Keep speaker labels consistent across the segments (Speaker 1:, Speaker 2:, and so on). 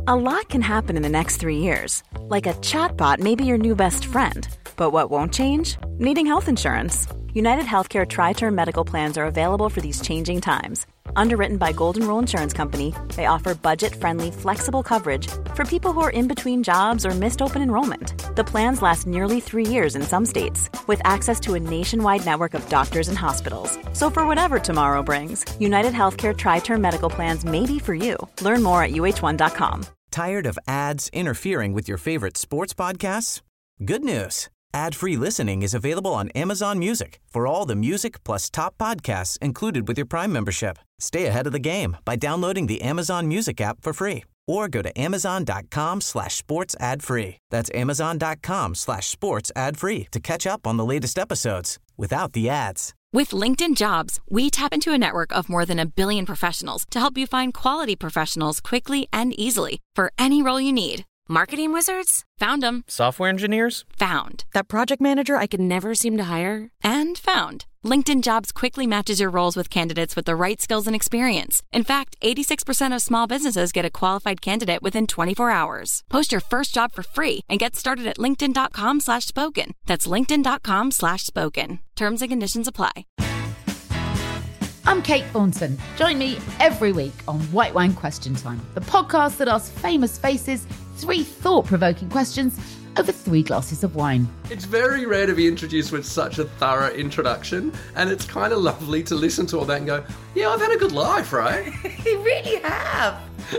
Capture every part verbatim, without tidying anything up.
Speaker 1: A lot can happen in the next three years. Like a chatbot may be your new best friend. But what won't change? Needing health insurance. United Healthcare Tri-Term Medical Plans are available for these changing times. Underwritten by Golden Rule Insurance Company, they offer budget-friendly, flexible coverage for people who are in between jobs or missed open enrollment. The plans last nearly three years in some states, with access to a nationwide network of doctors and hospitals. So for whatever tomorrow brings, United Healthcare Tri-Term Medical Plans may be for you. Learn more at U H one dot com.
Speaker 2: Tired of ads interfering with your favorite sports podcasts? Good news. Ad-free listening is available on Amazon Music for all the music plus top podcasts included with your Prime membership. Stay ahead of the game by downloading the Amazon Music app for free or go to amazon.com slash sports ad free. That's amazon.com slash sports ad free to catch up on the latest episodes without the ads.
Speaker 3: With LinkedIn Jobs, we tap into a network of more than a billion professionals to help you find quality professionals quickly and easily for any role you need. Marketing wizards? Found them.
Speaker 4: Software engineers?
Speaker 3: Found. That project manager I could never seem to hire? And found. LinkedIn Jobs quickly matches your roles with candidates with the right skills and experience. In fact, eighty-six percent of small businesses get a qualified candidate within twenty-four hours. Post your first job for free and get started at linkedin.com slash spoken. That's linkedin.com slash spoken. Terms and conditions apply.
Speaker 5: I'm Kate Thornton. Join me every week on White Wine Question Time, the podcast that asks famous faces three thought-provoking questions over three glasses of wine.
Speaker 6: It's very rare to be introduced with such a thorough introduction, and it's kind of lovely to listen to all that and go, yeah, I've had a good life, right?
Speaker 5: You really have.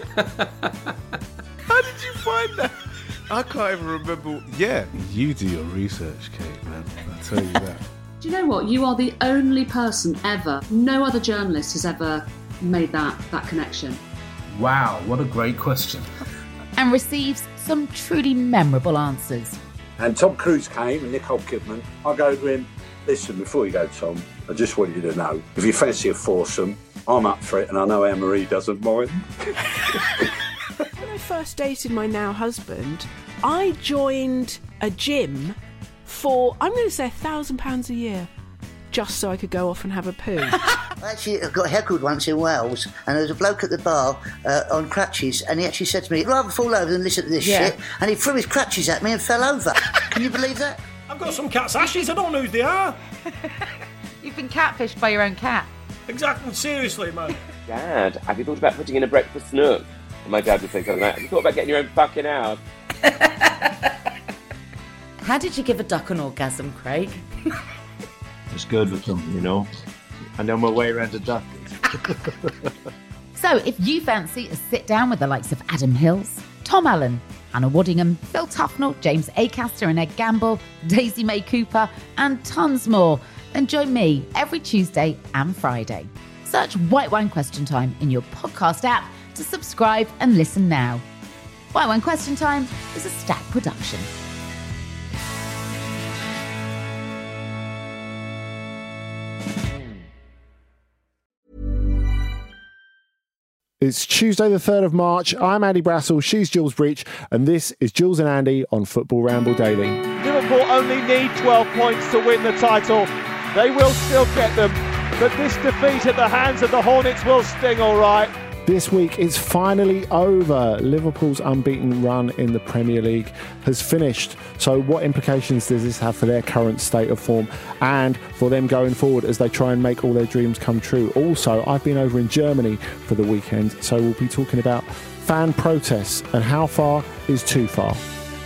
Speaker 7: How did you find that? I can't even remember. Yeah, you do your research, Kate, man. I tell you that.
Speaker 8: Do you know what? You are the only person ever, no other journalist has ever made that, that connection.
Speaker 9: Wow, what a great question.
Speaker 5: And receives some truly memorable answers.
Speaker 10: And Tom Cruise came and Nicole Kidman. I go to him, listen, before you go, Tom, I just want you to know, if you fancy a foursome, I'm up for it, and I know Anne-Marie doesn't mind.
Speaker 11: When I first dated my now husband, I joined a gym for, I'm going to say, a thousand pounds a year, just so I could go off and have a poo.
Speaker 12: I actually got heckled once in Wales, and there was a bloke at the bar uh, on crutches, and he actually said to me, I'd rather fall over than listen to this yeah. shit, and he threw his crutches at me and fell over. Can you believe that?
Speaker 13: I've got some cat's ashes, I don't know who they are.
Speaker 5: You've been catfished by your own cat.
Speaker 13: Exactly, seriously, man.
Speaker 14: Dad, have you thought about putting in a breakfast nook? And my dad would say something like, have you thought about getting your own fucking house?
Speaker 5: How did you give a duck an orgasm, Craig?
Speaker 9: It's good with them, you know. I know my way around a duck.
Speaker 5: So if you fancy a sit down with the likes of Adam Hills, Tom Allen, Anna Waddingham, Phil Tufnell, James Acaster and Ed Gamble, Daisy May Cooper, and tons more, then join me every Tuesday and Friday. Search White Wine Question Time in your podcast app to subscribe and listen now. White Wine Question Time is a Stack production.
Speaker 15: It's Tuesday the third of March. I'm Andy Brassel, she's Jules Breach, and this is Jules and Andy on Football Ramble Daily.
Speaker 16: Liverpool only need twelve points to win the title. They will still get them, but this defeat at the hands of the Hornets will sting all right.
Speaker 15: This week it's finally over. Liverpool's unbeaten run in the Premier League has finished. So what implications does this have for their current state of form and for them going forward as they try and make all their dreams come true? Also, I've been over in Germany for the weekend, so we'll be talking about fan protests and how far is too far.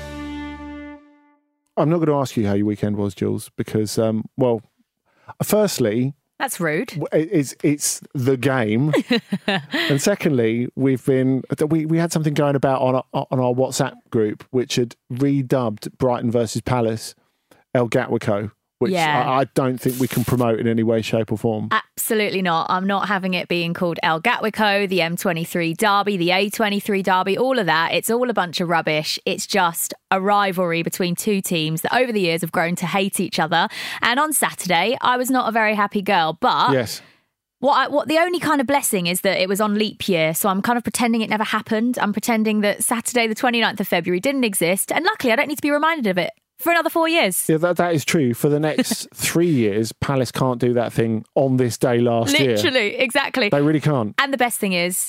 Speaker 15: I'm not going to ask you how your weekend was, Jules, because, um, well, firstly...
Speaker 17: That's rude.
Speaker 15: It's it's the game, and secondly, we've been we, we had something going about on our, on our WhatsApp group, which had redubbed Brighton versus Palace El Gatwico, which
Speaker 17: yeah.
Speaker 15: I, I don't think we can promote in any way, shape, or form.
Speaker 17: Absolutely not. I'm not having it being called El Gatwico, the M twenty-three derby, the A twenty-three derby, all of that. It's all a bunch of rubbish. It's just a rivalry between two teams that over the years have grown to hate each other. And on Saturday, I was not a very happy girl, but...
Speaker 15: Yes.
Speaker 17: What, I, what the only kind of blessing is that it was on leap year, so I'm kind of pretending it never happened. I'm pretending that Saturday, the twenty-ninth of February, didn't exist, and luckily I don't need to be reminded of it for another four years.
Speaker 15: Yeah, that, that is true. For the next three years, Palace can't do that thing on this day last
Speaker 17: Literally,
Speaker 15: year.
Speaker 17: Literally, exactly.
Speaker 15: They really can't.
Speaker 17: And the best thing is,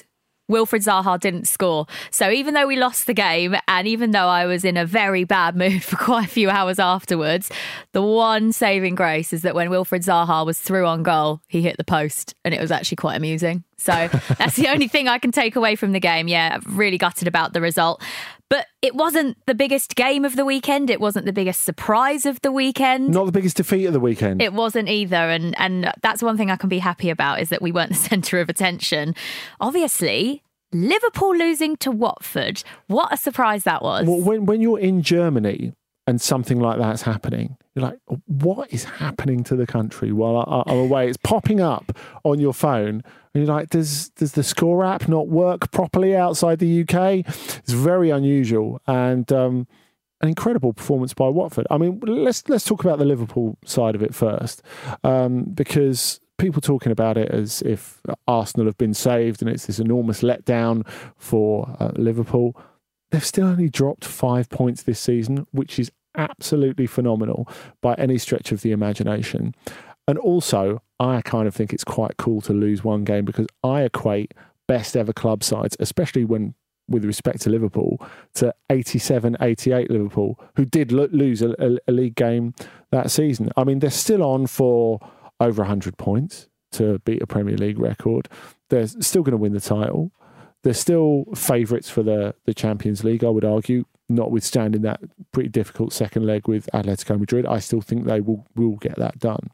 Speaker 17: Wilfried Zaha didn't score. So even though we lost the game, and even though I was in a very bad mood for quite a few hours afterwards, the one saving grace is that when Wilfried Zaha was through on goal, he hit the post, and it was actually quite amusing. So that's the only thing I can take away from the game. Yeah, really gutted about the result. But it wasn't the biggest game of the weekend. It wasn't the biggest surprise of the weekend.
Speaker 15: Not the biggest defeat of the weekend.
Speaker 17: It wasn't either. And and that's one thing I can be happy about, is that we weren't the centre of attention. Obviously, Liverpool losing to Watford. What a surprise that was.
Speaker 15: Well, when, when you're in Germany and something like that's happening, you're like, what is happening to the country while I, I'm away? It's popping up on your phone. And you're like, does does the Score app not work properly outside the U K? It's very unusual, and um, an incredible performance by Watford. I mean, let's let's talk about the Liverpool side of it first, um, because people talking about it as if Arsenal have been saved and it's this enormous letdown for uh, Liverpool. They've still only dropped five points this season, which is absolutely phenomenal by any stretch of the imagination. And also, I kind of think it's quite cool to lose one game, because I equate best ever club sides, especially when, with respect to Liverpool, to eighty-seven eighty-eight Liverpool, who did lo- lose a, a, a league game that season. I mean, they're still on for over one hundred points to beat a Premier League record. They're still going to win the title. They're still favourites for the, the Champions League, I would argue, notwithstanding that pretty difficult second leg with Atletico Madrid. I still think they will, will get that done.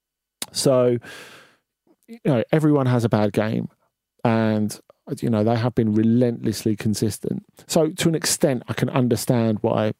Speaker 15: So, you know, everyone has a bad game, and, you know, they have been relentlessly consistent. So to an extent, I can understand why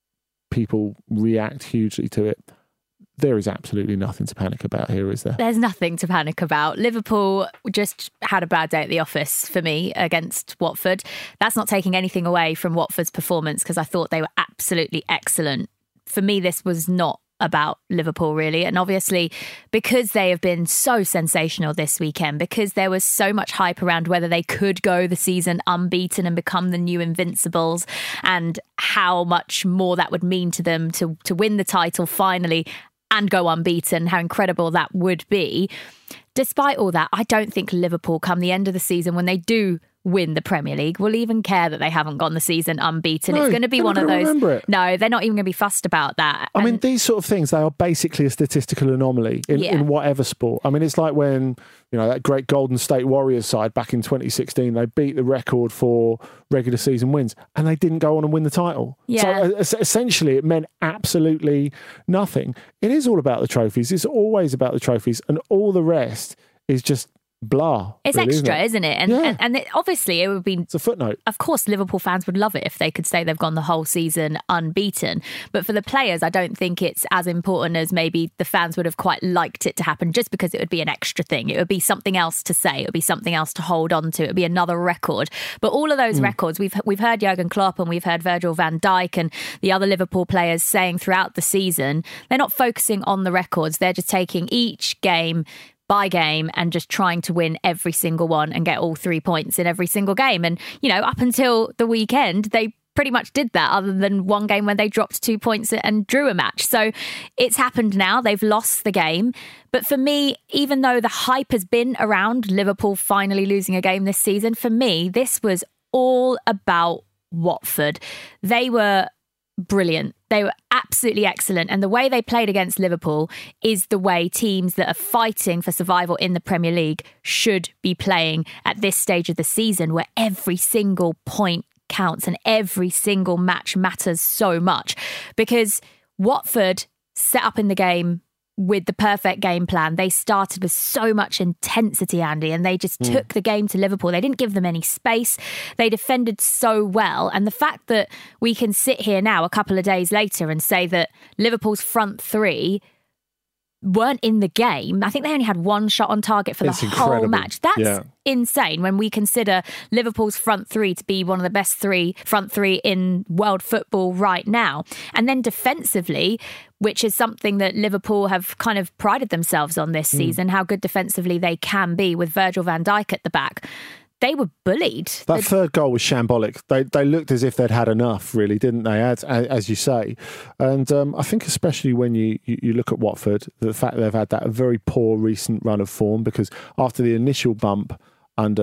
Speaker 15: people react hugely to it. There is absolutely nothing to panic about here, is there?
Speaker 17: There's nothing to panic about. Liverpool just had a bad day at the office for me against Watford. That's not taking anything away from Watford's performance, because I thought they were absolutely excellent. For me, this was not about Liverpool, really. And obviously, because they have been so sensational this weekend, because there was so much hype around whether they could go the season unbeaten and become the new Invincibles, and how much more that would mean to them to, to win the title finally and go unbeaten, how incredible that would be. Despite all that, I don't think Liverpool, come the end of the season, when they do win the Premier League, will even care that they haven't gone the season unbeaten.
Speaker 15: No,
Speaker 17: it's going to be one of those.
Speaker 15: It.
Speaker 17: No, they're not even going to be fussed about that.
Speaker 15: I
Speaker 17: and
Speaker 15: mean, these sort of things, they are basically a statistical anomaly in,
Speaker 17: Yeah.
Speaker 15: in whatever sport. I mean, it's like when, you know, that great Golden State Warriors side back in twenty sixteen, they beat the record for regular season wins, and they didn't go on and win the title.
Speaker 17: Yeah.
Speaker 15: So uh, essentially, it meant absolutely nothing. It is all about the trophies. It's always about the trophies, and all the rest is just blah.
Speaker 17: It's
Speaker 15: really,
Speaker 17: extra,
Speaker 15: isn't it?
Speaker 17: isn't it? And,
Speaker 15: Yeah.
Speaker 17: and, and it, obviously, it would be.
Speaker 15: It's a footnote.
Speaker 17: Of course, Liverpool fans would love it if they could say they've gone the whole season unbeaten. But for the players, I don't think it's as important as maybe the fans would have quite liked it to happen, just because it would be an extra thing. It would be something else to say. It would be something else to hold on to. It would be another record. But all of those
Speaker 4: Mm.
Speaker 17: records, we've we've heard Jurgen Klopp and we've heard Virgil van Dijk and the other Liverpool players saying throughout the season, they're not focusing on the records. They're just taking each game by game and just trying to win every single one and get all three points in every single game. And, you know, up until the weekend, they pretty much did that, other than one game when they dropped two points and drew a match. So it's happened now. They've lost the game. But for me, even though the hype has been around Liverpool finally losing a game this season, for me, this was all about Watford. They were brilliant. They were absolutely excellent. And the way they played against Liverpool is the way teams that are fighting for survival in the Premier League should be playing at this stage of the season, where every single point counts and every single match matters so much. Because Watford set up in the game with the perfect game plan. They started with so much intensity, Andy, and they just
Speaker 4: Mm.
Speaker 17: took the game to Liverpool. They didn't give them any space. They defended so well. And the fact that we can sit here now a couple of days later and say that Liverpool's front three weren't in the game. I think they only had one shot on target for
Speaker 15: It's
Speaker 17: the whole
Speaker 15: incredible.
Speaker 17: match. That's
Speaker 15: Yeah.
Speaker 17: insane when we consider Liverpool's front three to be one of the best three front three in world football right now. And then defensively, which is something that Liverpool have kind of prided themselves on this
Speaker 15: Mm.
Speaker 17: season, how good defensively they can be with Virgil van Dijk at the back. They were bullied.
Speaker 15: That
Speaker 17: The-
Speaker 15: third goal was shambolic. They they looked as if they'd had enough, really, didn't they? As, as you say, and um, I think especially when you, you you look at Watford, the fact that they've had that very poor recent run of form, because after the initial bump under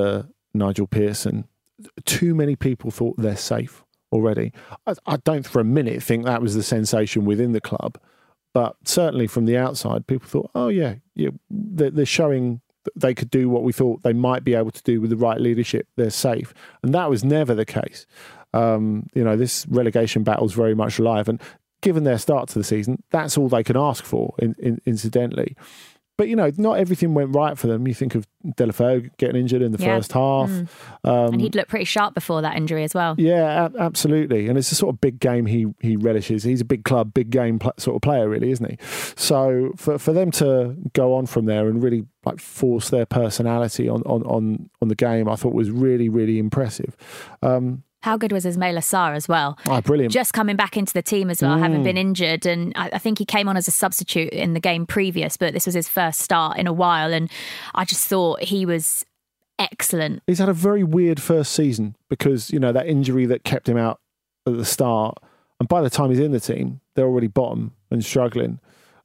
Speaker 15: Nigel Pearson, too many people thought they're safe already. I, I don't for a minute think that was the sensation within the club, but certainly from the outside, people thought, oh yeah, yeah they're, they're showing that they could do what we thought they might be able to do with the right leadership. They're safe. And that was never the case. Um, you know, this relegation battle's very much alive. And given their start to the season, that's all they can ask for, in, in, incidentally. But, you know, not everything went right for them. You think of Deulofeu getting injured in the
Speaker 17: yeah.
Speaker 15: first half.
Speaker 17: Mm.
Speaker 15: Um,
Speaker 17: and he'd looked pretty sharp before that injury as well.
Speaker 15: Yeah, a- absolutely. And it's a sort of big game he he relishes. He's a big club, big game pl- sort of player, really, isn't he? So for for them to go on from there and really like force their personality on, on, on, on the game, I thought was really, really impressive. Um,
Speaker 17: How good was Ismaila Sarr as well?
Speaker 15: Oh, brilliant.
Speaker 17: Just coming back into the team as well,
Speaker 15: Mm.
Speaker 17: having been injured. And I, I think he came on as a substitute in the game previous, but this was his first start in a while. And I just thought he was excellent.
Speaker 15: He's had a very weird first season because, you know, that injury that kept him out at the start. And by the time he's in the team, they're already bottom and struggling.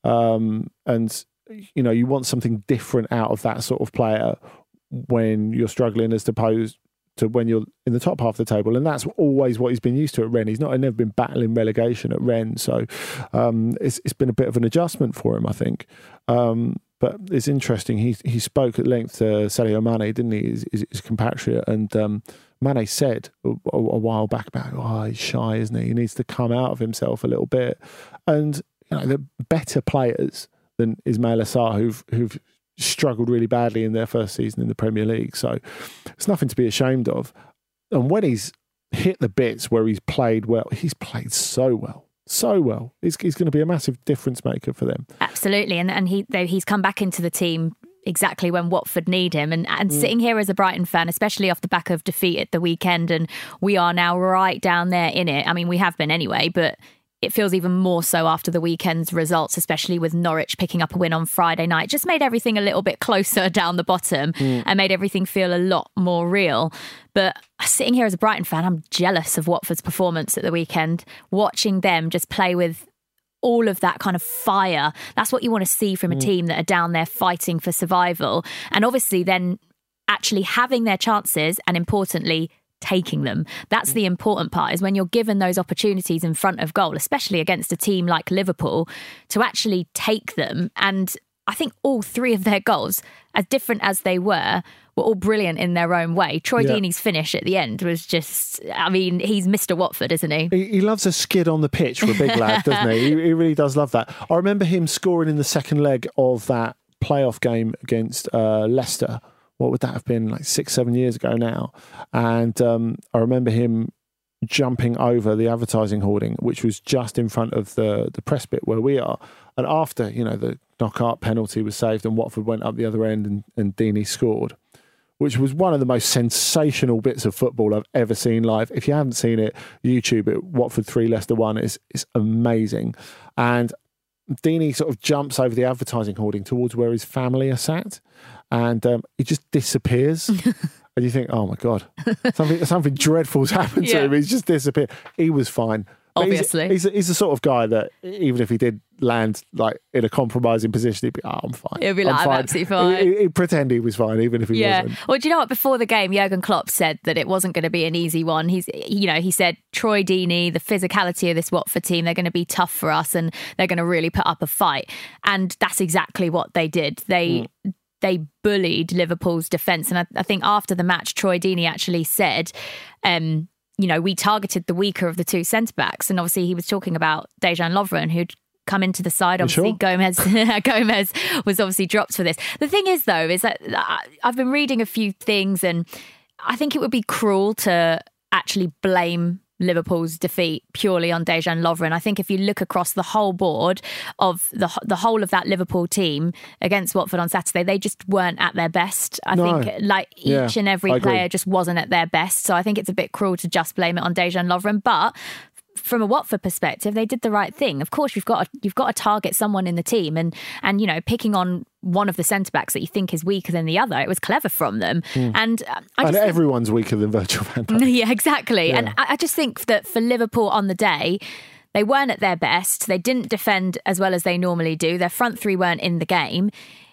Speaker 15: Um, and, you know, you want something different out of that sort of player when you're struggling as opposed to when you're in the top half of the table. And that's always what he's been used to at Rennes. He's not never been battling relegation at Rennes. So um, it's, it's been a bit of an adjustment for him, I think. Um, but it's interesting. He he spoke at length to Sadio Mane, didn't he, his, his, his compatriot. And um, Mane said a, a, a while back about, oh, he's shy, isn't he? He needs to come out of himself a little bit. And, you know, the better players than Ismaila Sarr who've, who've struggled really badly in their first season in the Premier League. So it's nothing to be ashamed of. And when he's hit the bits where he's played well, he's played so well, so well. He's, he's going to be a massive difference maker for them.
Speaker 17: Absolutely. And and he though he's come back into the team exactly when Watford need him. And, and mm. sitting here as a Brighton fan, especially off the back of defeat at the weekend, and we are now right down there in it. I mean, we have been anyway, but it feels even more so after the weekend's results, especially with Norwich picking up a win on Friday night. Just made everything a little bit closer down the bottom mm. and made everything feel a lot more real. But sitting here as a Brighton fan, I'm jealous of Watford's performance at the weekend. Watching them just play with all of that kind of fire. That's what you want to see from a mm. team that are down there fighting for survival. And obviously then actually having their chances and, importantly, taking them. That's the important part, is when you're given those opportunities in front of goal, especially against a team like Liverpool, to actually take them. And I think all three of their goals, as different as they were, were all brilliant in their own way. Troy yeah. Deeney's finish at the end was just, I mean, he's Mister Watford, isn't he?
Speaker 15: He, he loves a skid on the pitch for a big lad, doesn't he? he? He really does love that. I remember him scoring in the second leg of that playoff game against uh, Leicester. What would that have been, like six, seven years ago now? And um, I remember him jumping over the advertising hoarding, which was just in front of the, the press bit where we are. And after, you know, the knockout penalty was saved and Watford went up the other end and, and Deeney scored, which was one of the most sensational bits of football I've ever seen live. If you haven't seen it, YouTube it, Watford three, Leicester one, is is amazing. And Deeney sort of jumps over the advertising hoarding towards where his family are sat, and um, he just disappears. And you think, oh my God, something something dreadful's happened to
Speaker 17: Yeah.
Speaker 15: him. He's just disappeared. He was fine. But
Speaker 17: Obviously.
Speaker 15: He's, he's, he's the sort of guy that even if he did land like in a compromising position, he'd be, oh, I'm fine.
Speaker 17: He'll be like,
Speaker 15: I'm,
Speaker 17: I'm absolutely fine.
Speaker 15: He, he'd pretend he was fine, even if he
Speaker 17: Yeah.
Speaker 15: wasn't.
Speaker 17: Well, do you know what? Before the game, Jurgen Klopp said that it wasn't going to be an easy one. He's, you know, he said, Troy Deeney, the physicality of this Watford team, they're going to be tough for us and they're going to really put up a fight. And that's exactly what they did. They... Mm. They bullied Liverpool's defence. And I, I think after the match, Troy Deeney actually said, um, you know, we targeted the weaker of the two centre-backs. And obviously he was talking about Dejan Lovren, who'd come into the side. Obviously
Speaker 15: sure?
Speaker 17: Gomez Gomez was obviously dropped for this. The thing is, though, is that I've been reading a few things and I think it would be cruel to actually blame Liverpool's defeat purely on Dejan Lovren. I think if you look across the whole board of the the whole of that Liverpool team against Watford on Saturday, they just weren't at their best. I
Speaker 15: No.
Speaker 17: think like each
Speaker 15: Yeah,
Speaker 17: and every
Speaker 15: I agree.
Speaker 17: player just wasn't at their best. So I think it's a bit cruel to just blame it on Dejan Lovren. But from a Watford perspective, they did the right thing. Of course, you've got to, you've got to target someone in the team, and and you know, picking on one of the centre backs that you think is weaker than the other, it was clever from them.
Speaker 15: Mm.
Speaker 17: And uh, I
Speaker 15: And
Speaker 17: just think-
Speaker 15: everyone's weaker than Virgil van Dijk.
Speaker 17: yeah, exactly.
Speaker 15: Yeah.
Speaker 17: And I I just think that for Liverpool on the day, they weren't at their best. They didn't defend as well as they normally do. Their front three weren't in the game.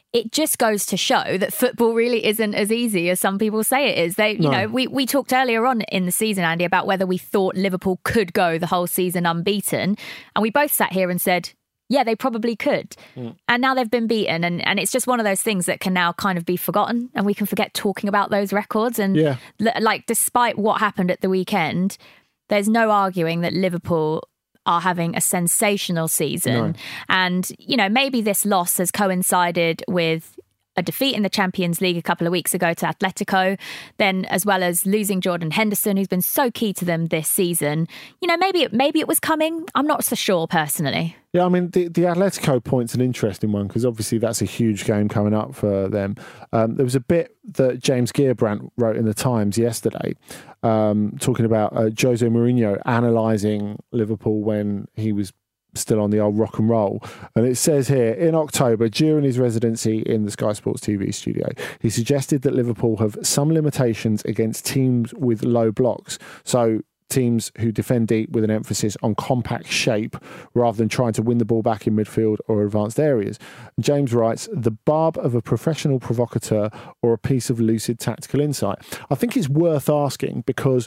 Speaker 17: it just goes to show that football really isn't as easy as some people say it is. They, you
Speaker 15: No.
Speaker 17: know, we, we talked earlier on in the season, Andy, about whether we thought Liverpool could go the whole season unbeaten. And we both sat here and said, yeah, they probably could.
Speaker 15: Mm.
Speaker 17: And now they've been beaten. And, and it's just one of those things that can now kind of be forgotten. And we can forget talking about those records. And
Speaker 15: Yeah.
Speaker 17: l- like, despite what happened at the weekend, there's no arguing that Liverpool are having a sensational season.
Speaker 15: No.
Speaker 17: And, you know, maybe this loss has coincided with a defeat in the Champions League a couple of weeks ago to Atletico, then as well as losing Jordan Henderson, who's been so key to them this season. You know, maybe it, maybe it was coming. I'm not so sure personally.
Speaker 15: Yeah, I mean, the, the Atletico point's an interesting one because obviously that's a huge game coming up for them. Um, there was a bit that James Gearbrandt wrote in the Times yesterday um, talking about uh, Jose Mourinho analysing Liverpool when he was still on the old rock and roll. And it says here, in October, during his residency in the Sky Sports T V studio, he suggested that Liverpool have some limitations against teams with low blocks. So teams who defend deep with an emphasis on compact shape rather than trying to win the ball back in midfield or advanced areas. James writes, the barb of a professional provocateur or a piece of lucid tactical insight. I think it's worth asking because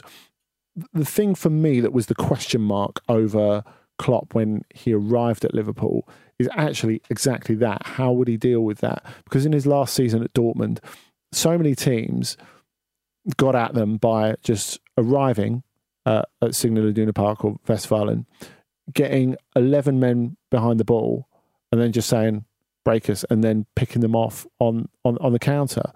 Speaker 15: the thing for me that was the question mark over Klopp when he arrived at Liverpool is actually exactly that. How would he deal with that? Because in his last season at Dortmund, so many teams got at them by just arriving uh, at Signal Iduna Park or Westfalen, getting eleven men behind the ball and then just saying, break us, and then picking them off on, on, on the counter.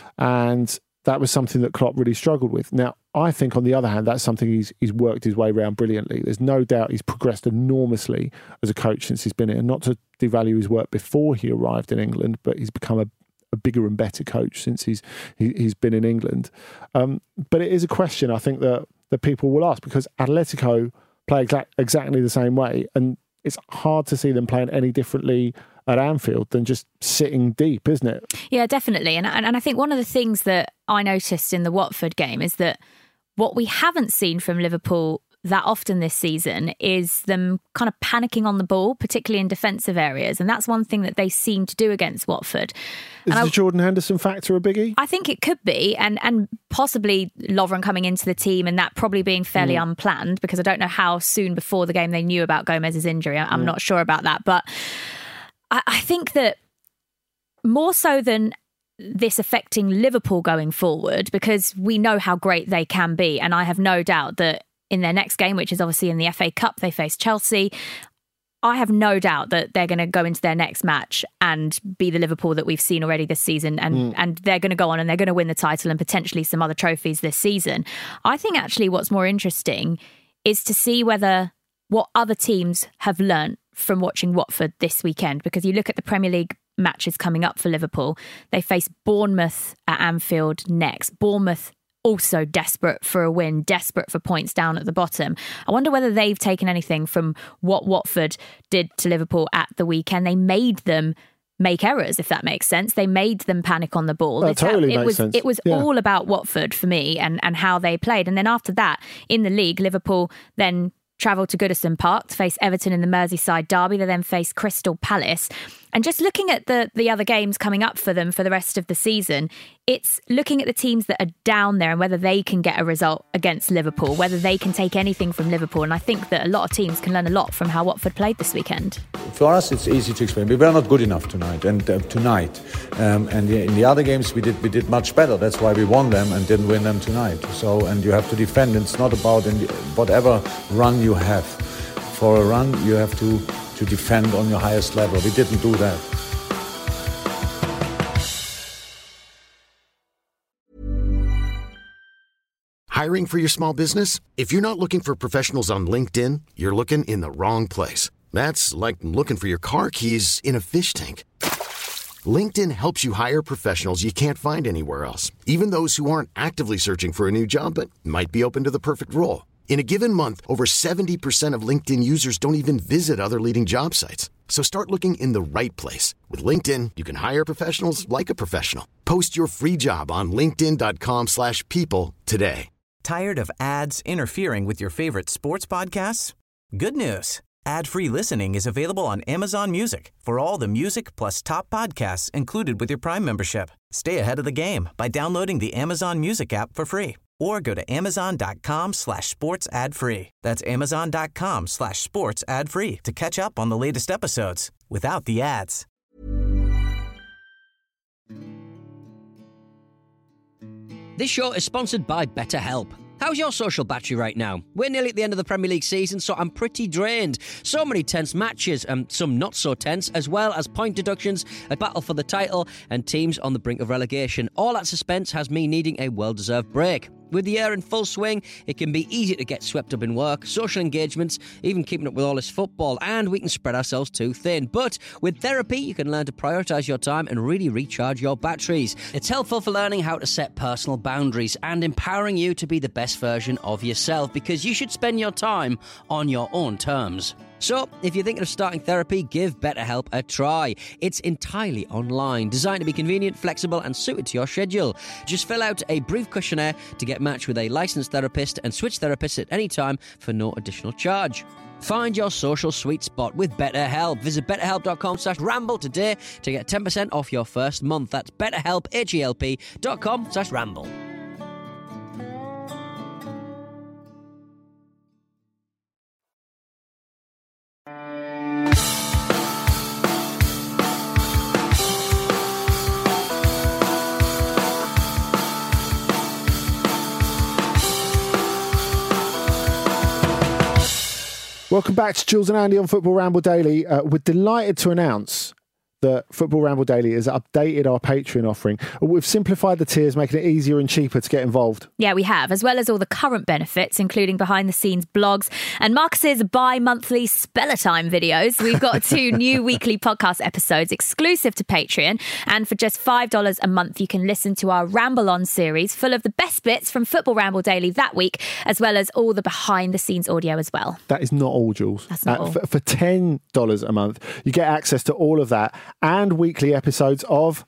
Speaker 15: And that was something that Klopp really struggled with. Now, I think, on the other hand, that's something he's he's worked his way around brilliantly. There's no doubt he's progressed enormously as a coach since he's been here. Not to devalue his work before he arrived in England, but he's become a, a bigger and better coach since he's he, he's been in England. Um, but it is a question, I think, that, that people will ask because Atletico play exa- exactly the same way, and it's hard to see them playing any differently at Anfield than just sitting deep, isn't it?
Speaker 17: Yeah, definitely. And, and and I think one of the things that I noticed in the Watford game is that what we haven't seen from Liverpool that often this season is them kind of panicking on the ball, particularly in defensive areas. And that's one thing that they seem to do against Watford.
Speaker 15: Is
Speaker 17: and
Speaker 15: the
Speaker 17: I,
Speaker 15: Jordan Henderson factor a biggie?
Speaker 17: I think it could be, and and possibly Lovren coming into the team and that probably being fairly mm. unplanned, because I don't know how soon before the game they knew about Gomez's injury. I'm mm. not sure about that. But I, I think that more so than this affecting Liverpool going forward, because we know how great they can be. And I have no doubt that in their next game, which is obviously in the F A Cup, they face Chelsea. I have no doubt that they're going to go into their next match and be the Liverpool that we've seen already this season. And, mm. and they're going to go on and they're going to win the title and potentially some other trophies this season. I think actually what's more interesting is to see whether what other teams have learnt from watching Watford this weekend, because you look at the Premier League matches coming up for Liverpool. They face Bournemouth at Anfield next. Bournemouth also desperate for a win, desperate for points down at the bottom. I wonder whether they've taken anything from what Watford did to Liverpool at the weekend. They made them make errors, if that makes sense. They made them panic on the ball.
Speaker 15: That totally
Speaker 17: it
Speaker 15: makes
Speaker 17: was
Speaker 15: sense.
Speaker 17: it was
Speaker 15: Yeah.
Speaker 17: all about Watford for me and, and how they played. And then after that, in the league, Liverpool then travelled to Goodison Park to face Everton in the Merseyside derby. They then faced Crystal Palace. And just looking at the, the other games coming up for them for the rest of the season, it's looking at the teams that are down there and whether they can get a result against Liverpool, whether they can take anything from Liverpool. And I think that a lot of teams can learn a lot from how Watford played this weekend.
Speaker 4: For us, it's easy to explain. We were not good enough tonight, and uh, tonight, um, and in the other games we did we did much better. That's why we won them and didn't win them tonight. So, and you have to defend. It's not about in the, whatever run you have. For a run, you have to to defend on your highest level. We didn't do that.
Speaker 18: Hiring for your small business? If you're not looking for professionals on LinkedIn, you're looking in the wrong place. That's like looking for your car keys in a fish tank. LinkedIn helps you hire professionals you can't find anywhere else, even those who aren't actively searching for a new job but might be open to the perfect role. In a given month, over seventy percent of LinkedIn users don't even visit other leading job sites. So start looking in the right place. With LinkedIn, you can hire professionals like a professional. Post your free job on linkedin.com slash people today.
Speaker 2: Tired of ads interfering with your favorite sports podcasts? Good news. Ad-free listening is available on Amazon Music for all the music plus top podcasts included with your Prime membership. Stay ahead of the game by downloading the Amazon Music app for free or go to amazon.com slash sports ad free. That's amazon.com slash sports ad free to catch up on the latest episodes without the ads.
Speaker 19: This show is sponsored by BetterHelp. How's your social battery right now? We're nearly at the end of the Premier League season, so I'm pretty drained. So many tense matches, and some not so tense, as well as point deductions, a battle for the title, and teams on the brink of relegation. All that suspense has me needing a well-deserved break. With the year in full swing, it can be easy to get swept up in work, social engagements, even keeping up with all this football, and we can spread ourselves too thin. But with therapy, you can learn to prioritise your time and really recharge your batteries. It's helpful for learning how to set personal boundaries and empowering you to be the best version of yourself, because you should spend your time on your own terms. So, if you're thinking of starting therapy, give BetterHelp a try. It's entirely online, designed to be convenient, flexible, and suited to your schedule. Just fill out a brief questionnaire to get matched with a licensed therapist and switch therapists at any time for no additional charge. Find your social sweet spot with BetterHelp. Visit betterhelp.com slash ramble today to get ten percent off your first month. That's betterhelp, H-E-L-P dot com slash ramble.
Speaker 15: Welcome back to Jules and Andy on Football Ramble Daily. Uh, we're delighted to announce that Football Ramble Daily has updated our Patreon offering. We've simplified the tiers, making it easier and cheaper to get involved.
Speaker 17: Yeah, we have, as well as all the current benefits, including behind-the-scenes blogs and Marcus's bi-monthly Speller Time videos. We've got two new weekly podcast episodes exclusive to Patreon, and for just five dollars a month, you can listen to our Ramble On series full of the best bits from Football Ramble Daily that week, as well as all the behind-the-scenes audio as well.
Speaker 15: That is not all, Jules.
Speaker 17: That's not
Speaker 15: uh,
Speaker 17: all.
Speaker 15: For, for ten dollars a month, you get access to all of that and weekly episodes of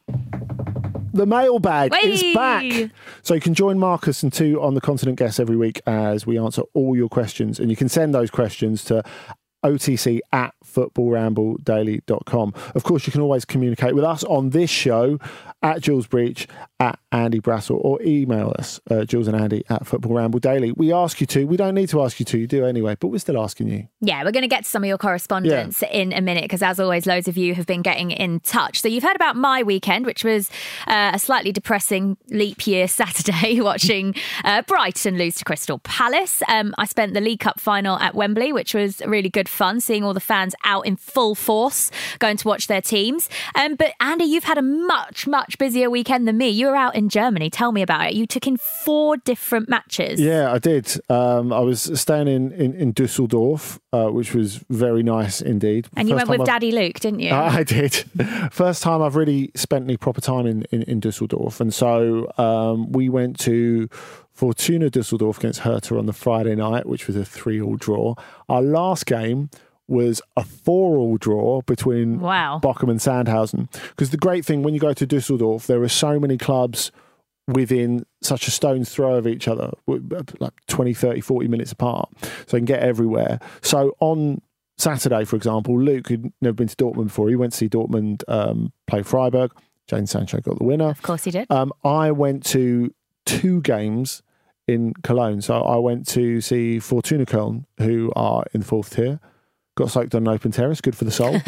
Speaker 15: The Mailbag.
Speaker 17: Whey!
Speaker 15: It's back. So you can join Marcus and two On the Continent guests every week as we answer all your questions, and you can send those questions to O T C at football ramble daily dot com. Of course, you can always communicate with us on this show at Jules Breach, at Andy Brassel, or email us, uh, Jules and Andy at Football Ramble Daily. We ask you to. We don't need to ask you to. You do anyway, but we're still asking you.
Speaker 17: Yeah, we're going to get to some of your correspondence yeah. in a minute, because as always, loads of you have been getting in touch. So you've heard about my weekend, which was uh, a slightly depressing leap year Saturday, watching uh, Brighton lose to Crystal Palace. Um, I spent the League Cup final at Wembley, which was really good fun, seeing all the fans out in full force, going to watch their teams. Um, but Andy, you've had a much, much busier weekend than me. You were out in Germany. Tell me about it. You took in four different matches.
Speaker 15: Yeah, I did. Um, I was staying in, in, in Dusseldorf, uh, which was very nice indeed.
Speaker 17: And you
Speaker 15: First
Speaker 17: went with
Speaker 15: I've,
Speaker 17: Daddy Luke, didn't you?
Speaker 15: I did. First time I've really spent any proper time in, in, in Dusseldorf. And so um, we went to Fortuna Dusseldorf against Hertha on the Friday night, which was a three-all draw. Our last game was a four-all draw between
Speaker 17: wow.
Speaker 15: Bochum and Sandhausen. Because the great thing, when you go to Dusseldorf, there are so many clubs within such a stone's throw of each other, like twenty, thirty, forty minutes apart. So you can get everywhere. So on Saturday, for example, Luke, who'd never been to Dortmund before, he went to see Dortmund um, play Freiburg. Jadon Sancho got the winner.
Speaker 17: Of course he did.
Speaker 15: Um, I went to two games in Cologne. So I went to see Fortuna Köln, who are in the fourth tier. Got soaked on an open terrace, good for the soul.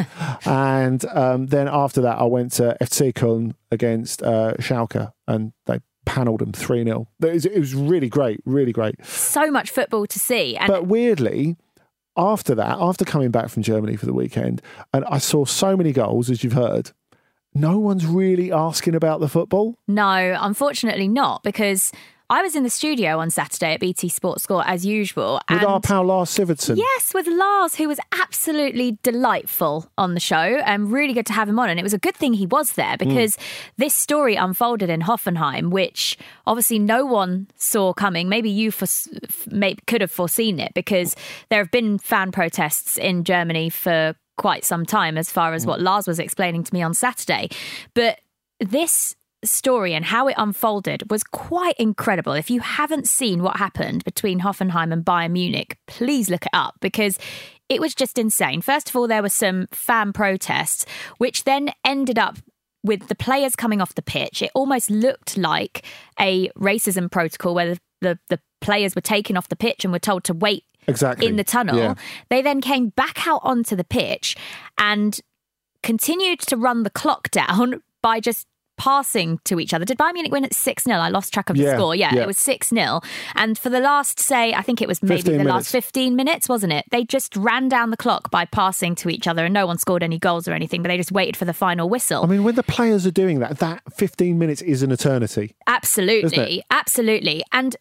Speaker 15: and um, then after that, I went to F C Köln against uh, Schalke, and they panelled them three nil. It was, it was really great, really great.
Speaker 17: So much football to see. And
Speaker 15: but weirdly, after that, after coming back from Germany for the weekend, and I saw so many goals, as you've heard, no one's really asking about the football.
Speaker 17: No, unfortunately not, because I was in the studio on Saturday at B T Sport Score as usual.
Speaker 15: With
Speaker 17: and
Speaker 15: our pal Lars Sivertsen.
Speaker 17: Yes, with Lars, who was absolutely delightful on the show, and really good to have him on. And it was a good thing he was there, because mm. this story unfolded in Hoffenheim, which obviously no one saw coming. Maybe you for, maybe could have foreseen it, because there have been fan protests in Germany for quite some time, as far as mm. what Lars was explaining to me on Saturday. But this story and how it unfolded was quite incredible. If you haven't seen what happened between Hoffenheim and Bayern Munich, please look it up, because it was just insane. First of all, there were some fan protests, which then ended up with the players coming off the pitch. It almost looked like a racism protocol where the, the, the players were taken off the pitch and were told to wait
Speaker 15: exactly.
Speaker 17: in the tunnel.
Speaker 15: Yeah.
Speaker 17: They then came back out onto the pitch and continued to run the clock down by just passing to each other. Did Bayern Munich win at six nil? I lost track of the
Speaker 15: Yeah,
Speaker 17: score. Yeah,
Speaker 15: yeah.
Speaker 17: it was six nil. And for the last, say, I think it was maybe the
Speaker 15: fifteen
Speaker 17: last
Speaker 15: minutes.
Speaker 17: fifteen minutes, wasn't it? They just ran down the clock by passing to each other and no one scored any goals or anything, but they just waited for the final whistle.
Speaker 15: I mean, when the players are doing that, that fifteen minutes is an eternity.
Speaker 17: Absolutely. Absolutely. And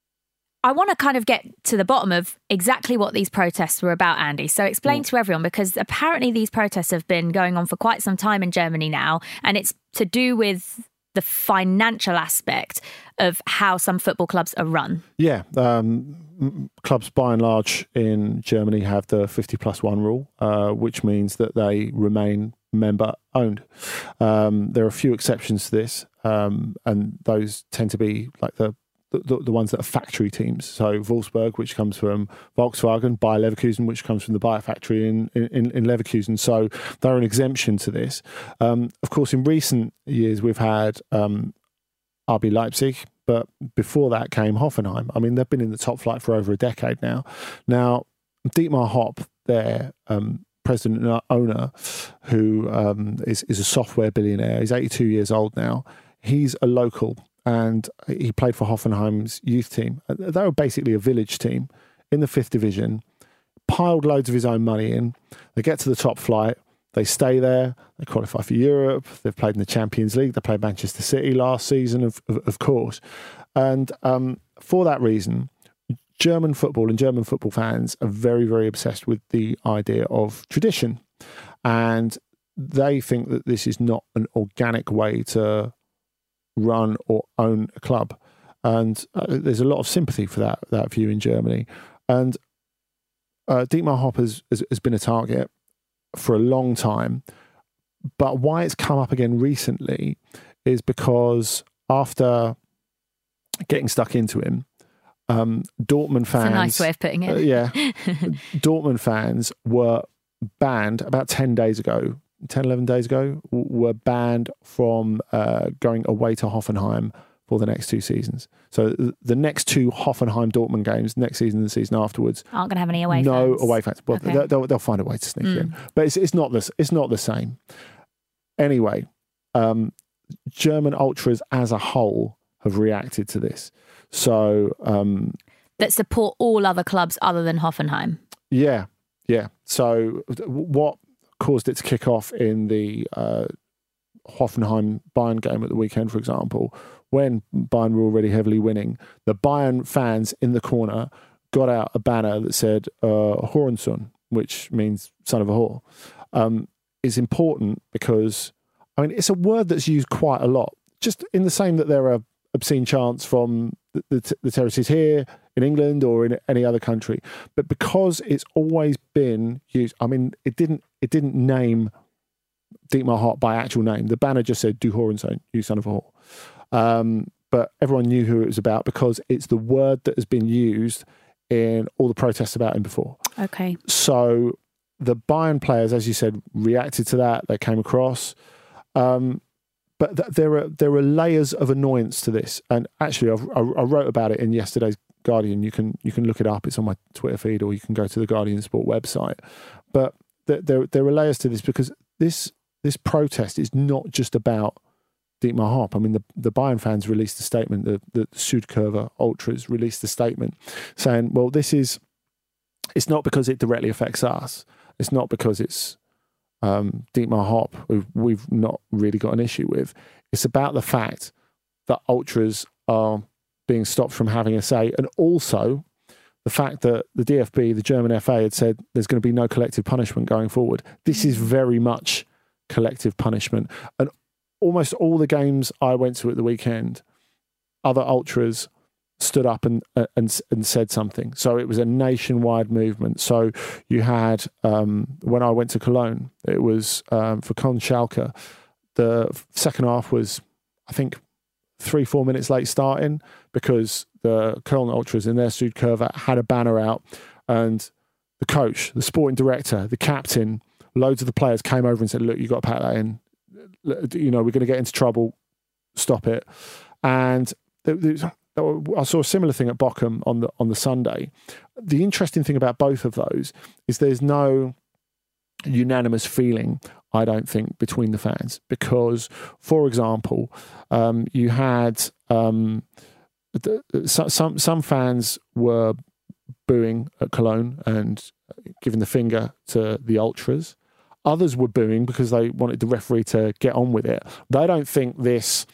Speaker 17: I want to kind of get to the bottom of exactly what these protests were about, Andy. So explain
Speaker 15: Mm.
Speaker 17: to everyone, because apparently these protests have been going on for quite some time in Germany now, and it's to do with the financial aspect of how some football clubs are run.
Speaker 15: Yeah, um, m- clubs by and large in Germany have the fifty plus one rule, uh, which means that they remain member owned. Um, there are a few exceptions to this, um, and those tend to be like the The, the ones that are factory teams. So Wolfsburg, which comes from Volkswagen, Bayer Leverkusen, which comes from the Bayer factory in, in, in Leverkusen. So they're an exemption to this. Um, of course, in recent years, we've had um, R B Leipzig, but before that came Hoffenheim. I mean, they've been in the top flight for over a decade now. Now, Dietmar Hopp, their um, president and owner, who um, is, is a software billionaire, he's eighty-two years old now. He's a local, and he played for Hoffenheim's youth team. They were basically a village team in the fifth division, piled loads of his own money in. They get to the top flight. They stay there. They qualify for Europe. They've played in the Champions League. They played Manchester City last season, of, of, of course. And um, for that reason, German football and German football fans are very, very obsessed with the idea of tradition. And they think that this is not an organic way to run or own a club, and uh, there's a lot of sympathy for that that view in Germany. And uh, Dietmar Hopp has, has, has been a target for a long time, but why it's come up again recently is because after getting stuck into him, um, Dortmund fans...
Speaker 17: That's a nice way of putting it.
Speaker 15: Uh, yeah. Dortmund fans were banned about ten days ago, ten, eleven days ago, were banned from uh, going away to Hoffenheim for the next two seasons. So the next two Hoffenheim Dortmund games, next season and the season afterwards,
Speaker 17: aren't going to have any away
Speaker 15: no
Speaker 17: fans.
Speaker 15: away fans. Well,
Speaker 17: Okay.
Speaker 15: they'll, they'll, they'll find a way to sneak
Speaker 17: Mm.
Speaker 15: in, but it's it's not this. It's not the same. Anyway, um, German ultras as a whole have reacted to this. So um,
Speaker 17: That support all other clubs other than Hoffenheim.
Speaker 15: yeah, yeah. So what caused it to kick off in the uh, Hoffenheim Bayern game at the weekend, for example, when Bayern were already heavily winning, the Bayern fans in the corner got out a banner that said uh, Hurensohn, which means son of a whore. Um, is important because, I mean, it's a word that's used quite a lot, just in the same that there are obscene chants from the, the, the terraces here in England or in any other country, but because it's always been used, I mean, it didn't it didn't name Dietmar Hopp by actual name. The banner just said "Du Hurensohn, you son of a whore," um, but everyone knew who it was about because it's the word that has been used in all the protests about him before.
Speaker 17: Okay.
Speaker 15: So the Bayern players, as you said, reacted to that. They came across. Um, but th- there are there are layers of annoyance to this, and actually, I've, I, I wrote about it in yesterday's Guardian. You can you can look it up. It's on my Twitter feed, or you can go to the Guardian Sport website. But th- there there are layers to this because this this protest is not just about Dietmar Hopp. I mean, the the Bayern fans released a statement. The the Südkurve ultras released a statement saying, "Well, this is it's not because it directly affects us. It's not because it's." Um, Dietmar Hopp, who we've not really got an issue with. It's about the fact that ultras are being stopped from having a say, and also the fact that the D F B, the German F A, had said there's going to be no collective punishment going forward. This is very much collective punishment. And almost all the games I went to at the weekend, other ultras stood up and and and said something. So it was a nationwide movement. So you had, um, when I went to Cologne, it was um, for Köln Schalke. The second half was, I think, three, four minutes late starting because the Köln Ultras in their Südkurve had a banner out and the coach, the sporting director, the captain, loads of the players came over and said, look, you've got to pack that in. You know, we're going to get into trouble. Stop it. And there, I saw a similar thing at Bochum on the on the Sunday. The interesting thing about both of those is there's no unanimous feeling, I don't think, between the fans. Because, for example, um, you had um, the, some some fans were booing at Cologne and giving the finger to the ultras. Others were booing because they wanted the referee to get on with it. They don't think this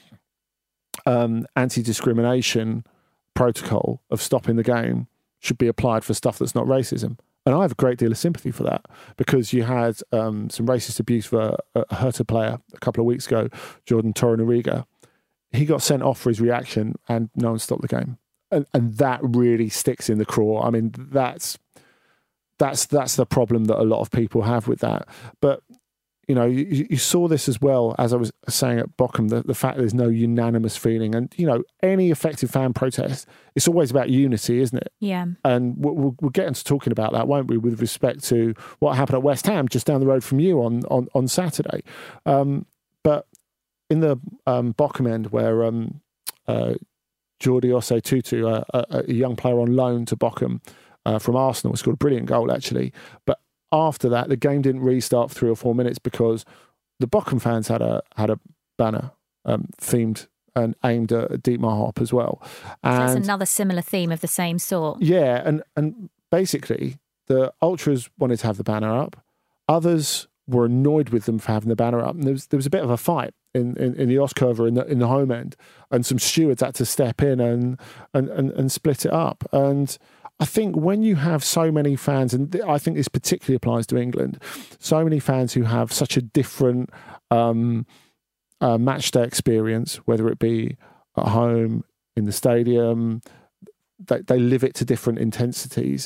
Speaker 15: um, anti-discrimination protocol of stopping the game should be applied for stuff that's not racism. And I have a great deal of sympathy for that, because you had um, some racist abuse for a, a Hertha player a couple of weeks ago, Jordan Torunariga. He got sent off for his reaction and no one stopped the game. And, and that really sticks in the craw. I mean, that's that's that's the problem that a lot of people have with that. But, you know, you, you saw this as well, as I was saying at Bochum, the, the fact that there's no unanimous feeling. And, you know, any effective fan protest, it's always about unity, isn't it?
Speaker 17: Yeah.
Speaker 15: And we'll, we'll get into talking about that, won't we, with respect to what happened at West Ham, just down the road from you on, on, on Saturday. Um, but in the um, Bochum end, where um, uh, Jordi Osei-Tutu, uh, a, a young player on loan to Bochum uh, from Arsenal, scored a brilliant goal, actually. But after that, the game didn't restart for three or four minutes because the Bochum fans had a had a banner um, themed and aimed at Dietmar Hopp as well. And
Speaker 17: So that's another similar theme of the same sort.
Speaker 15: yeah, and, and basically the ultras wanted to have the banner up. Others were annoyed with them for having the banner up. And there was, there was a bit of a fight in, in, in the Ostkurve in the, in the home end. And some stewards had to step in and, and, and, and split it up. And I think when you have so many fans, and I think this particularly applies to England, so many fans who have such a different um, uh, match day experience, whether it be at home, in the stadium, they, they live it to different intensities.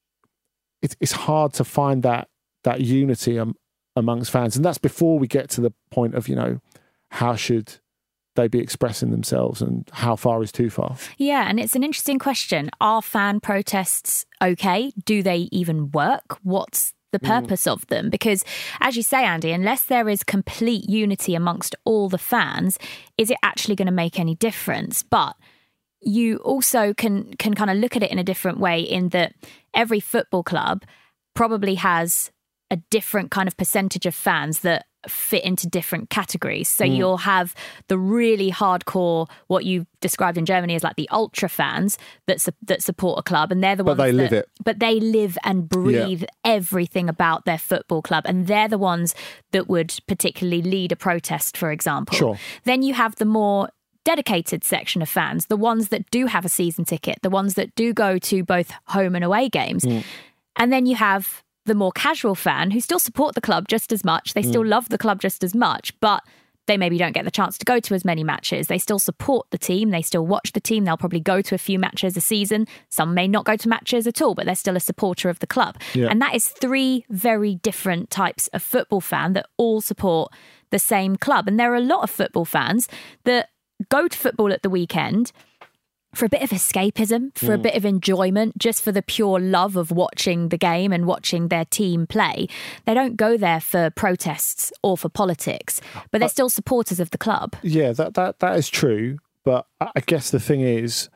Speaker 15: It, it's hard to find that that unity um, amongst fans. And that's before we get to the point of, you know, how should they be expressing themselves and how far is too far?
Speaker 17: Yeah, and it's an interesting question. Are fan protests okay? Do they even work? What's the purpose mm. of them? Because, as you say, Andy, unless there is complete unity amongst all the fans, is it actually going to make any difference? But you also can can kind of look at it in a different way, in that every football club probably has a different kind of percentage of fans that fit into different categories. So mm. you'll have the really hardcore, what you described in Germany as like the ultra fans that su- that support a club, and they're the
Speaker 15: but
Speaker 17: ones
Speaker 15: they
Speaker 17: that,
Speaker 15: live it.
Speaker 17: But they live and breathe
Speaker 15: Yeah.
Speaker 17: everything about their football club, and they're the ones that would particularly lead a protest, for example.
Speaker 15: Sure.
Speaker 17: Then you have the more dedicated section of fans, the ones that do have a season ticket, the ones that do go to both home and away games.
Speaker 15: Mm.
Speaker 17: And then you have the more casual fan who still support the club just as much. They still
Speaker 15: Mm.
Speaker 17: love the club just as much, but they maybe don't get the chance to go to as many matches. They still support the team. They still watch the team. They'll probably go to a few matches a season. Some may not go to matches at all, but they're still a supporter of the club.
Speaker 15: Yeah.
Speaker 17: And that is three very different types of football fan that all support the same club. And there are a lot of football fans that go to football at the weekend for a bit of escapism, for a
Speaker 15: Mm.
Speaker 17: bit of enjoyment, just for the pure love of watching the game and watching their team play. They don't go there for protests or for politics, but they're still supporters of the club.
Speaker 15: Yeah, that, that, that is true. But I guess the thing is,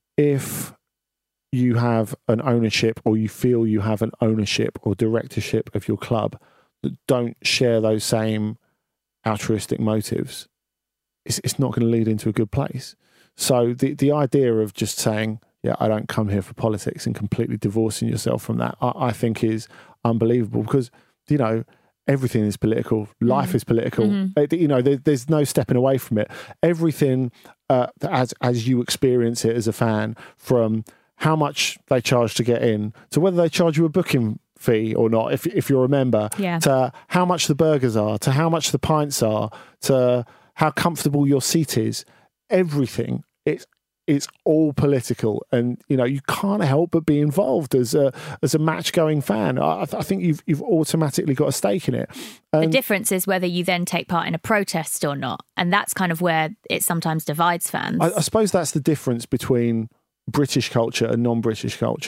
Speaker 15: if you have an ownership, or you feel you have an ownership or directorship of your club that don't share those same altruistic motives, it's, it's not going to lead into a good place. So the, the idea of just saying, yeah, I don't come here for politics, and completely divorcing yourself from that, I, I think is unbelievable, because, you know, everything is political. Life
Speaker 17: Mm.
Speaker 15: is political.
Speaker 17: Mhm.
Speaker 15: Uh, You know, there, there's no stepping away from it. Everything, uh, as as you experience it as a fan, from how much they charge to get in, to whether they charge you a booking fee or not, if if you're a member,
Speaker 17: Yeah.
Speaker 15: to how much the burgers are, to how much the pints are, to how comfortable your seat is. Everything, it's it's all political, and you know you can't help but be involved as a as a match going fan. I, I think you've you've automatically got a stake in it.
Speaker 17: The
Speaker 15: And
Speaker 17: difference is whether you then take part in a protest or not. And that's kind of where it sometimes divides fans.
Speaker 15: I, I suppose that's the difference between British culture and non-British culture,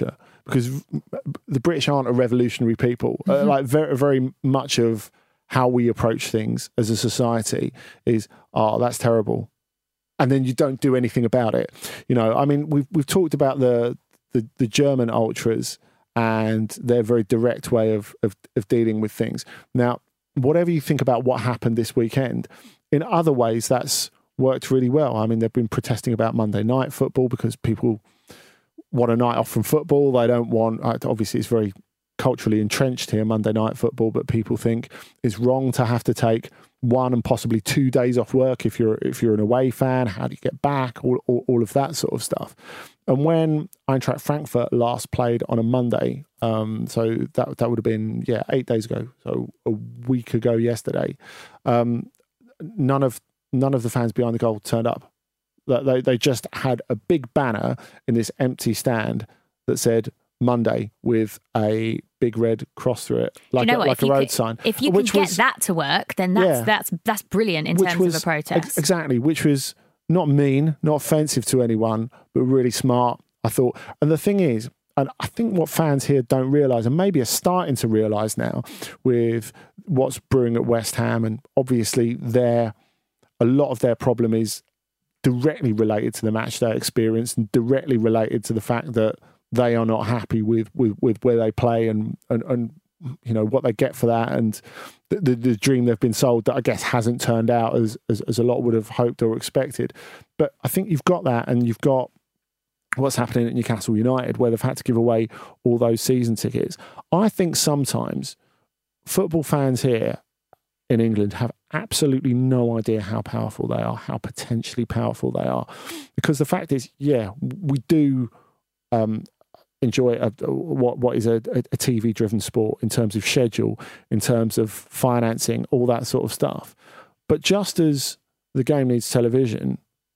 Speaker 15: because the British aren't a revolutionary people.
Speaker 11: Mm-hmm.
Speaker 15: Uh, like very, very much of how we approach things as a society is, oh, that's terrible, and then you don't do anything about it. You know, I mean, we've we've talked about the the, the German ultras and their very direct way of, of of dealing with things. Now, whatever you think about what happened this weekend, in other ways that's worked really well. I mean, they've been protesting about Monday night football because people want a night off from football. They don't want, obviously it's very culturally entrenched here, Monday night football, but people think it's wrong to have to take one and possibly two days off work if you're if you're an away fan. How do you get back? All, all, all of that sort of stuff. And when Eintracht Frankfurt last played on a Monday, um, so that that would have been, yeah, eight days ago, so a week ago yesterday, um, none of none of the fans behind the goal turned up. They, they just had a big banner in this empty stand that said Monday with a big red cross through it, like,
Speaker 17: you know
Speaker 15: a, like a
Speaker 17: you
Speaker 15: road
Speaker 17: could,
Speaker 15: sign.
Speaker 17: If you
Speaker 15: which
Speaker 17: can get
Speaker 15: was,
Speaker 17: that to work, then that's
Speaker 15: Yeah.
Speaker 17: that's that's brilliant in
Speaker 15: which
Speaker 17: terms
Speaker 15: was,
Speaker 17: of a protest.
Speaker 15: ex- Exactly, which was not mean, not offensive to anyone, but really smart, I thought. And the thing is, and I think what fans here don't realise, and maybe are starting to realise now with what's brewing at West Ham, and obviously their a lot of their problem is directly related to the match day experience and directly related to the fact that they are not happy with, with, with where they play and, and, and you know what they get for that, and the, the, the dream they've been sold that I guess hasn't turned out as, as as a lot would have hoped or expected. But I think you've got that, and you've got what's happening at Newcastle United, where they've had to give away all those season tickets. I think sometimes football fans here in England have absolutely no idea how powerful they are, how potentially powerful they are. Because the fact is, yeah, we do um, enjoy a, what what is a, a T V-driven sport in terms of schedule, in terms of financing, all that sort of stuff. But just as the game needs television,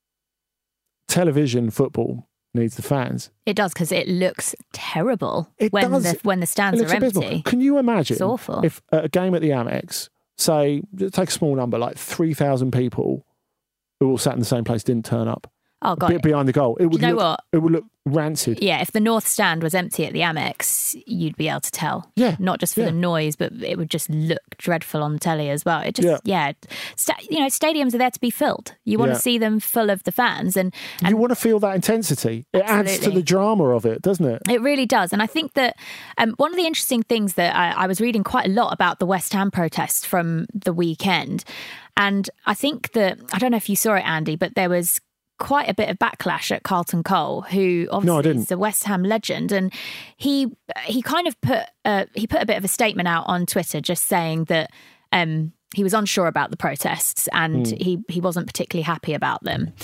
Speaker 15: television football needs the fans.
Speaker 17: It does, because it looks terrible
Speaker 15: It
Speaker 17: when
Speaker 15: does.
Speaker 17: the when the stands
Speaker 15: It looks
Speaker 17: are
Speaker 15: abysmal.
Speaker 17: empty.
Speaker 15: Can you imagine
Speaker 17: It's awful.
Speaker 15: if at a game at the Amex, say, take a small number, like three thousand people who all sat in the same place didn't turn up?
Speaker 17: Oh, God.
Speaker 15: Be- behind the goal. It would
Speaker 17: you know
Speaker 15: look,
Speaker 17: what?
Speaker 15: It would look rancid.
Speaker 17: Yeah, if the North Stand was empty at the Amex, you'd be able to tell.
Speaker 15: Yeah.
Speaker 17: Not just for
Speaker 15: Yeah.
Speaker 17: the noise, but it would just look dreadful on the telly as well. It just,
Speaker 15: Yeah.
Speaker 17: yeah. Sta- you know, stadiums are there to be filled. You want
Speaker 15: Yeah.
Speaker 17: to see them full of the fans. And, and
Speaker 15: You want to feel that intensity. It adds to
Speaker 17: Absolutely.
Speaker 15: the drama of it, doesn't it?
Speaker 17: It really does. And I think that um, one of the interesting things that I, I was reading quite a lot about the West Ham protests from the weekend. And I think that, I don't know if you saw it, Andy, but there was quite a bit of backlash at Carlton Cole, who
Speaker 15: No, I
Speaker 17: obviously
Speaker 15: didn't.
Speaker 17: is a West Ham legend, and he he kind of put uh, he put a bit of a statement out on Twitter, just saying that um, he was unsure about the protests and
Speaker 15: Hmm.
Speaker 17: he he wasn't particularly happy about them,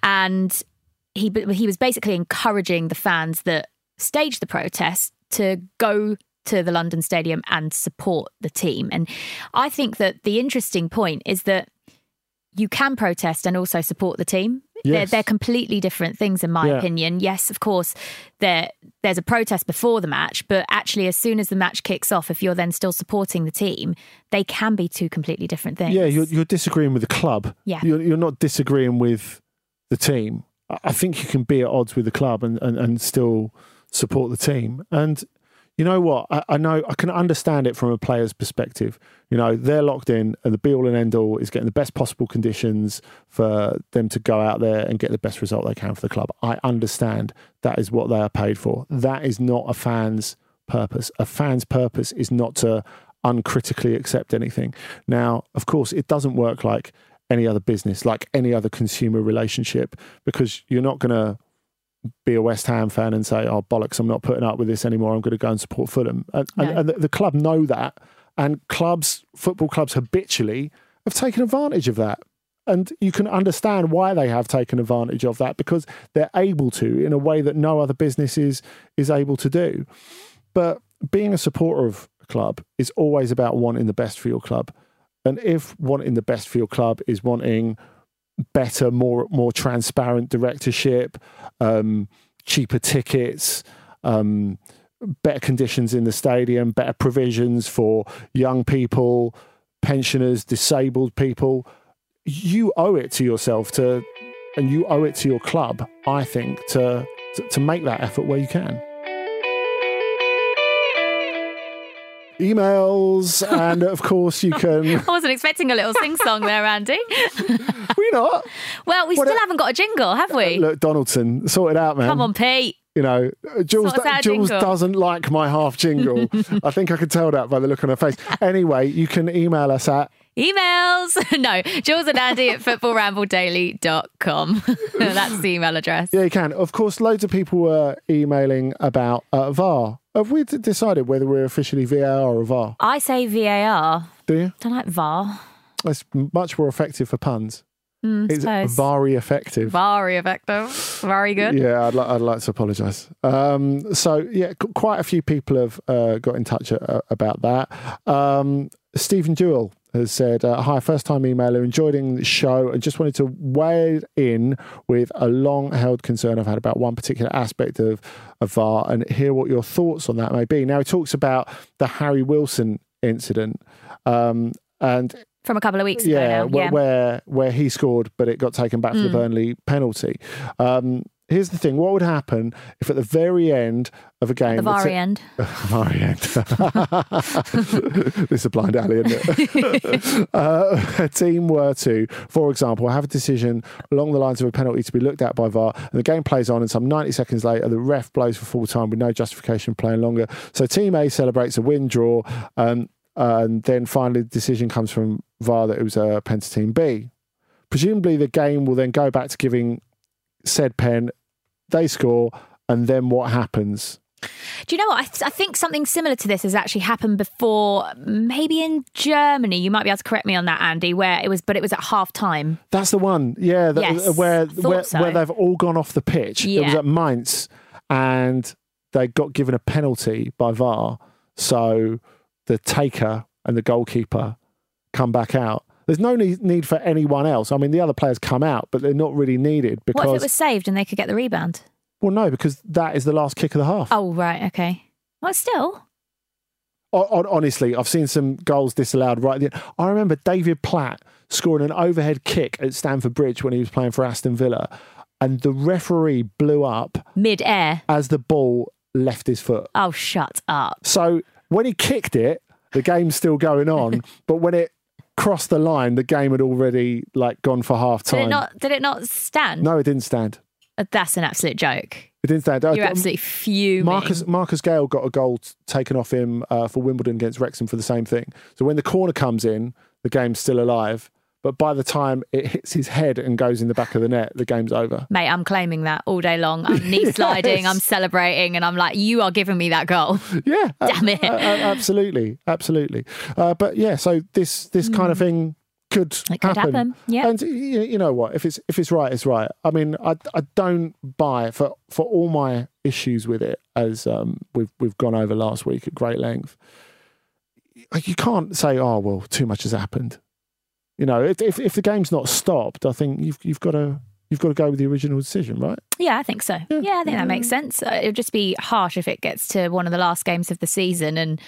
Speaker 17: and he he was basically encouraging the fans that staged the protests to go to the London Stadium and support the team. And I think that the interesting point is that you can protest and also support the team. They're,
Speaker 15: Yes.
Speaker 17: they're completely different things, in my
Speaker 15: Yeah.
Speaker 17: opinion. Yes, of course, there there's a protest before the match, but actually, as soon as the match kicks off, if you're then still supporting the team, they can be two completely different things.
Speaker 15: Yeah, you're, you're disagreeing with the club.
Speaker 17: Yeah.
Speaker 15: You're, you're not disagreeing with the team. I I think you can be at odds with the club and, and, and still support the team. And you know what? I, I know I can understand it from a player's perspective. You know, they're locked in, and the be all and end all is getting the best possible conditions for them to go out there and get the best result they can for the club. I understand that is what they are paid for. That is not a fan's purpose. A fan's purpose is not to uncritically accept anything. Now, of course, it doesn't work like any other business, like any other consumer relationship, because you're not going to be a West Ham fan and say, oh, bollocks, I'm not putting up with this anymore. I'm going to go and support Fulham. And,
Speaker 17: No.
Speaker 15: and, and the, the club know that. And clubs, football clubs habitually have taken advantage of that. And you can understand why they have taken advantage of that, because they're able to in a way that no other business is, is able to do. But being a supporter of a club is always about wanting the best for your club. And if wanting the best for your club is wanting better, more more transparent directorship, um, cheaper tickets, um, better conditions in the stadium, better provisions for young people, pensioners, disabled people, you owe it to yourself to, and you owe it to your club, I think, to to, to make that effort where you can. emails, and of course you can.
Speaker 17: I wasn't expecting a little sing-song there, Andy.
Speaker 15: We not.
Speaker 17: Well, we
Speaker 15: What
Speaker 17: still
Speaker 15: a-
Speaker 17: haven't got a jingle, have we?
Speaker 15: Look, Donaldson, sort it out, man.
Speaker 17: Come on, Pete.
Speaker 15: You know, Jules,
Speaker 17: Sort us out a
Speaker 15: Jules
Speaker 17: jingle.
Speaker 15: doesn't like my half jingle. I think I can tell that by the look on her face. Anyway, you can email us at
Speaker 17: Emails. No, Jules and Andy at football ramble daily dot com. That's the email address.
Speaker 15: Yeah, you can. Of course, loads of people were emailing about uh, V A R. Have we d- decided whether we're officially V A R or V A R?
Speaker 17: I say V A R.
Speaker 15: Do you?
Speaker 17: Don't like V A R.
Speaker 15: It's much more effective for puns.
Speaker 17: Mm,
Speaker 15: It's
Speaker 17: suppose.
Speaker 15: very effective.
Speaker 17: Very effective. Very good.
Speaker 15: Yeah, I'd, li- I'd like to apologise. Um, so, yeah, qu- quite a few people have uh, got in touch uh, about that. Um, Stephen Jewell has said, uh, hi, first-time emailer, enjoying the show and just wanted to weigh in with a long-held concern I've had about one particular aspect of, of V A R and hear what your thoughts on that may be. Now, he talks about the Harry Wilson incident um, and...
Speaker 17: From a couple of weeks ago
Speaker 15: Yeah,
Speaker 17: now.
Speaker 15: where,
Speaker 17: Yeah.
Speaker 15: where where he scored, but it got taken back for the
Speaker 17: Mm.
Speaker 15: Burnley penalty. Um, here's the thing: what would happen if, at the very end of a game,
Speaker 17: The
Speaker 15: let's
Speaker 17: very
Speaker 15: say-
Speaker 17: end.
Speaker 15: very end, this is a blind alley, isn't it? uh, a team were to, for example, have a decision along the lines of a penalty to be looked at by V A R, and the game plays on, and some ninety seconds later, the ref blows for full time with no justification for playing longer. So Team A celebrates a win draw. Um, and then finally the decision comes from V A R that it was a pen to Team B. Presumably the game will then go back to giving said pen, they score, and then what happens?
Speaker 17: Do you know what? I, th- I think something similar to this has actually happened before, maybe in Germany. You might be able to correct me on that, Andy, where it was, but it was at half time.
Speaker 15: That's the one, yeah, the,
Speaker 17: Yes,
Speaker 15: where,
Speaker 17: thought
Speaker 15: where,
Speaker 17: so.
Speaker 15: where they've all gone off the pitch. It was
Speaker 17: Yeah.
Speaker 15: at Mainz, and they got given a penalty by V A R, so the taker and the goalkeeper come back out. There's no need, need for anyone else. I mean, the other players come out, but they're not really needed because...
Speaker 17: What if it was saved and they could get the rebound?
Speaker 15: Well, no, because that is the last kick of the half.
Speaker 17: Oh, right, okay. Well, still.
Speaker 15: O- on- honestly, I've seen some goals disallowed right at the end. I remember David Platt scoring an overhead kick at Stamford Bridge when he was playing for Aston Villa, and the referee blew up...
Speaker 17: Mid-air?
Speaker 15: As the ball left his foot.
Speaker 17: Oh, shut up.
Speaker 15: So when he kicked it, the game's still going on, but when it crossed the line, the game had already like gone for half
Speaker 17: Did
Speaker 15: time.
Speaker 17: it not? Did it not stand?
Speaker 15: No, it didn't stand.
Speaker 17: Uh, That's an absolute joke.
Speaker 15: It didn't stand.
Speaker 17: You're
Speaker 15: Uh,
Speaker 17: absolutely fuming.
Speaker 15: Marcus Marcus Gale got a goal t- taken off him uh, for Wimbledon against Wrexham for the same thing. So when the corner comes in, the game's still alive. But by the time it hits his head and goes in the back of the net, the game's over.
Speaker 17: Mate, I'm claiming that all day long. I'm knee sliding,
Speaker 15: Yes.
Speaker 17: I'm celebrating, and I'm like, you are giving me that goal.
Speaker 15: Yeah.
Speaker 17: Damn it.
Speaker 15: A- a- absolutely. Absolutely. Uh, but yeah, so this this kind of thing could,
Speaker 17: Mm. It could happen, yeah.
Speaker 15: And you, you know what? If it's if it's right, it's right. I mean, I I don't buy for for all my issues with it, as um, we've we've gone over last week at great length. You can't say, oh well, too much has happened. You know, if if, if the game's not stopped, I think you've you've got to you've got to go with the original decision, right?
Speaker 17: Yeah, I think so. Yeah, I think that makes sense. Uh, it would just be harsh if it gets to one of the last games of the season and,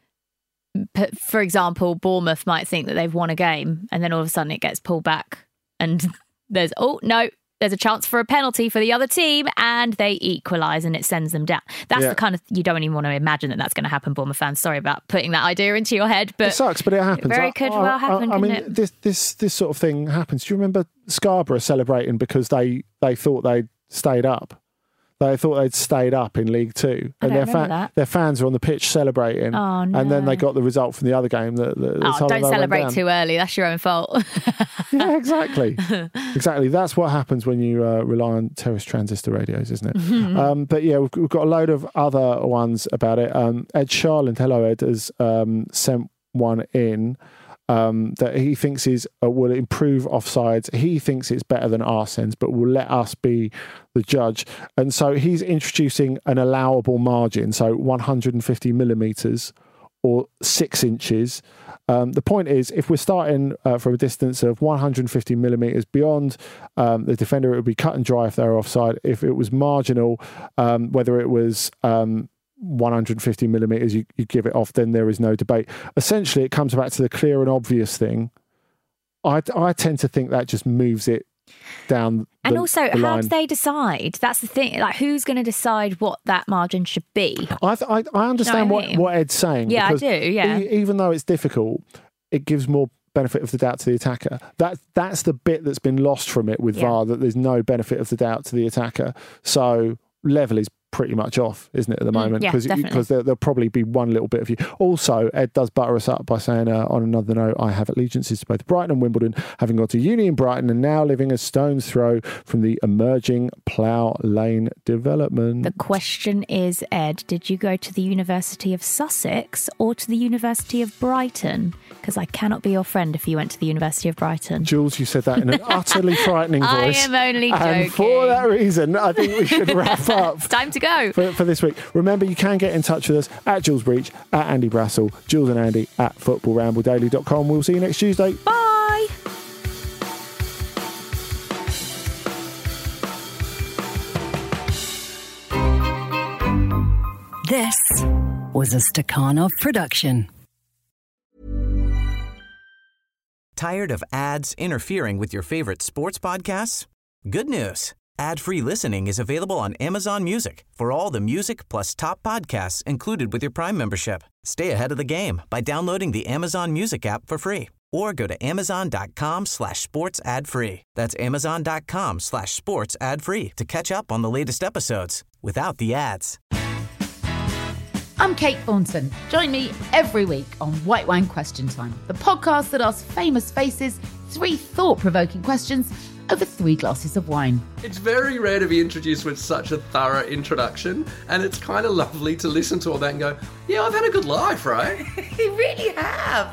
Speaker 17: p- for example, Bournemouth might think that they've won a game and then all of a sudden it gets pulled back and there's, oh, no, there's a chance for a penalty for the other team and they equalise and it sends them down. That's
Speaker 15: Yeah.
Speaker 17: the kind of, you don't even want to imagine that that's going to happen, Bournemouth fans. Sorry about putting that idea into your head, but
Speaker 15: It sucks, but it happens.
Speaker 17: very
Speaker 15: I-
Speaker 17: could
Speaker 15: I,
Speaker 17: well happen,
Speaker 15: I, I mean,
Speaker 17: couldn't it?
Speaker 15: this this this sort of thing happens. Do you remember Scarborough celebrating because they they thought they'd stayed up? They thought they'd stayed up in League Two,
Speaker 17: I
Speaker 15: and
Speaker 17: don't
Speaker 15: their
Speaker 17: remember that.
Speaker 15: their fans were on the pitch celebrating.
Speaker 17: Oh,
Speaker 15: And then
Speaker 17: no.
Speaker 15: they got the result from the other game. That, that
Speaker 17: Oh,
Speaker 15: that
Speaker 17: don't
Speaker 15: went
Speaker 17: celebrate
Speaker 15: down.
Speaker 17: too early. That's your own fault.
Speaker 15: Yeah, exactly. Exactly. That's what happens when you uh, rely on terrace transistor radios, isn't it?
Speaker 17: Mhm.
Speaker 15: um, but yeah, we've, we've got a load of other ones about it. Um, Ed Charland, hello Ed, has um, sent one in um, that he thinks is uh, will improve offsides. He thinks it's better than Arsene's, but will let us be the judge. And so he's introducing an allowable margin, so one hundred fifty millimetres or six inches. Um, the point is, if we're starting uh, from a distance of one hundred fifty millimetres beyond um, the defender, it would be cut and dry if they're offside. If it was marginal, um, whether it was um, one hundred fifty millimetres, you, you give it off, then there is no debate. Essentially, it comes back to the clear and obvious thing. I, I tend to think that just moves it down
Speaker 17: And
Speaker 15: the,
Speaker 17: also,
Speaker 15: the
Speaker 17: how
Speaker 15: line.
Speaker 17: do they decide? That's the thing. Like, who's going to decide what that margin should be?
Speaker 15: I, th- I, I understand
Speaker 17: what I
Speaker 15: what,
Speaker 17: mean?
Speaker 15: what Ed's saying.
Speaker 17: Yeah, I
Speaker 15: because
Speaker 17: do, yeah.
Speaker 15: e- even though it's difficult, it gives more benefit of the doubt to the attacker. That That's the bit that's been lost from it with
Speaker 17: Yeah.
Speaker 15: V A R, that there's no benefit of the doubt to the attacker. So level is pretty much off, isn't it, at the
Speaker 17: Mm,
Speaker 15: moment?
Speaker 17: yeah, definitely.
Speaker 15: Because there, there'll probably be one little bit of you. Also, Ed does butter us up by saying, uh, on another note, I have allegiances to both Brighton and Wimbledon, having gone to uni in Brighton and now living a stone's throw from the emerging Plough Lane development.
Speaker 17: The question is, Ed, did you go to the University of Sussex or to the University of Brighton? Because I cannot be your friend if you went to the University of Brighton.
Speaker 15: Jules, you said that in an utterly frightening voice.
Speaker 17: I am only joking.
Speaker 15: And for that reason, I think we should wrap up.
Speaker 17: It's time to go.
Speaker 15: For, for this week. Remember, you can get in touch with us at Jules Breach, at Andy Brassel, Jules and Andy at football ramble daily dot com. We'll see you next Tuesday.
Speaker 17: Bye.
Speaker 20: This was a Stakhanov production.
Speaker 2: Tired of ads interfering with your favorite sports podcasts? Good news. Ad-free listening is available on Amazon Music for all the music plus top podcasts included with your Prime membership. Stay ahead of the game by downloading the Amazon Music app for free or go to amazon.com slash sports ad free. That's amazon.com slash sports ad free to catch up on the latest episodes without the ads.
Speaker 5: I'm Kate Thornton. Join me every week on White Wine Question Time, the podcast that asks famous faces three thought-provoking questions over three glasses of wine.
Speaker 6: It's very rare to be introduced with such a thorough introduction, and it's kind of lovely to listen to all that and go, yeah, I've had a good life, right?
Speaker 5: You really have.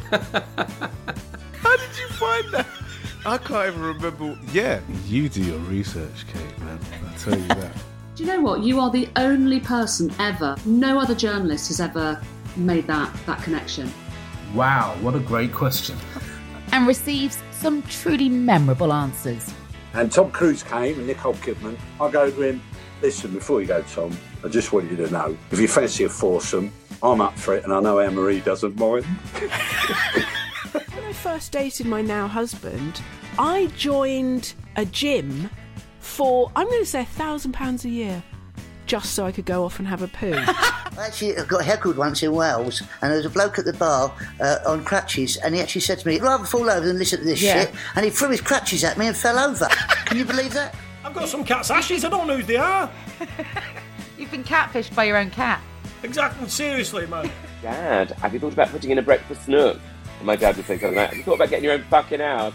Speaker 7: How did you find that? I can't even remember. Yeah, you do your research, Kate, man. I tell you that.
Speaker 8: Do you know what? You are the only person ever, no other journalist has ever made that, that connection.
Speaker 13: Wow, what a great question.
Speaker 5: And receives some truly memorable answers.
Speaker 10: And Tom Cruise came and Nicole Kidman. I go to him, listen, before you go, Tom, I just want you to know, if you fancy a foursome, I'm up for it, and I know Anne-Marie doesn't mind.
Speaker 11: When I first dated my now husband, I joined a gym for, I'm going to say, a thousand pounds a year, just so I could go off and have a poo.
Speaker 12: I actually got heckled once in Wales, and there was a bloke at the bar uh, on crutches, and he actually said to me, I'd rather fall over than listen to this
Speaker 13: Yeah.
Speaker 12: shit, and he threw his crutches at me and fell over. Can you believe that?
Speaker 13: I've got some cat's ashes, I don't know who they are.
Speaker 5: You've been catfished by your own cat.
Speaker 13: Exactly, seriously, man.
Speaker 14: Dad, have you thought about putting in a breakfast nook? And my dad would say something like, have you thought about getting your own fucking house?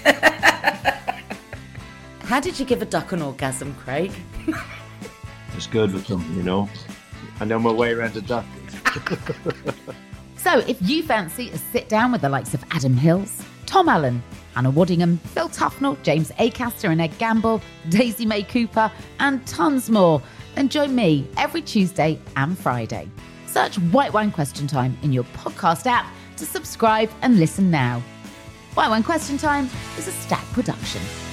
Speaker 21: How did you give a duck an orgasm, Craig?
Speaker 9: It's good with them, you know. I know my way around a duck.
Speaker 5: So if you fancy a sit down with the likes of Adam Hills, Tom Allen, Anna Waddingham, Phil Tufnell, James Acaster and Ed Gamble, Daisy May Cooper, and tons more, then join me every Tuesday and Friday. Search White Wine Question Time in your podcast app to subscribe and listen now. White Wine Question Time is a Stack production.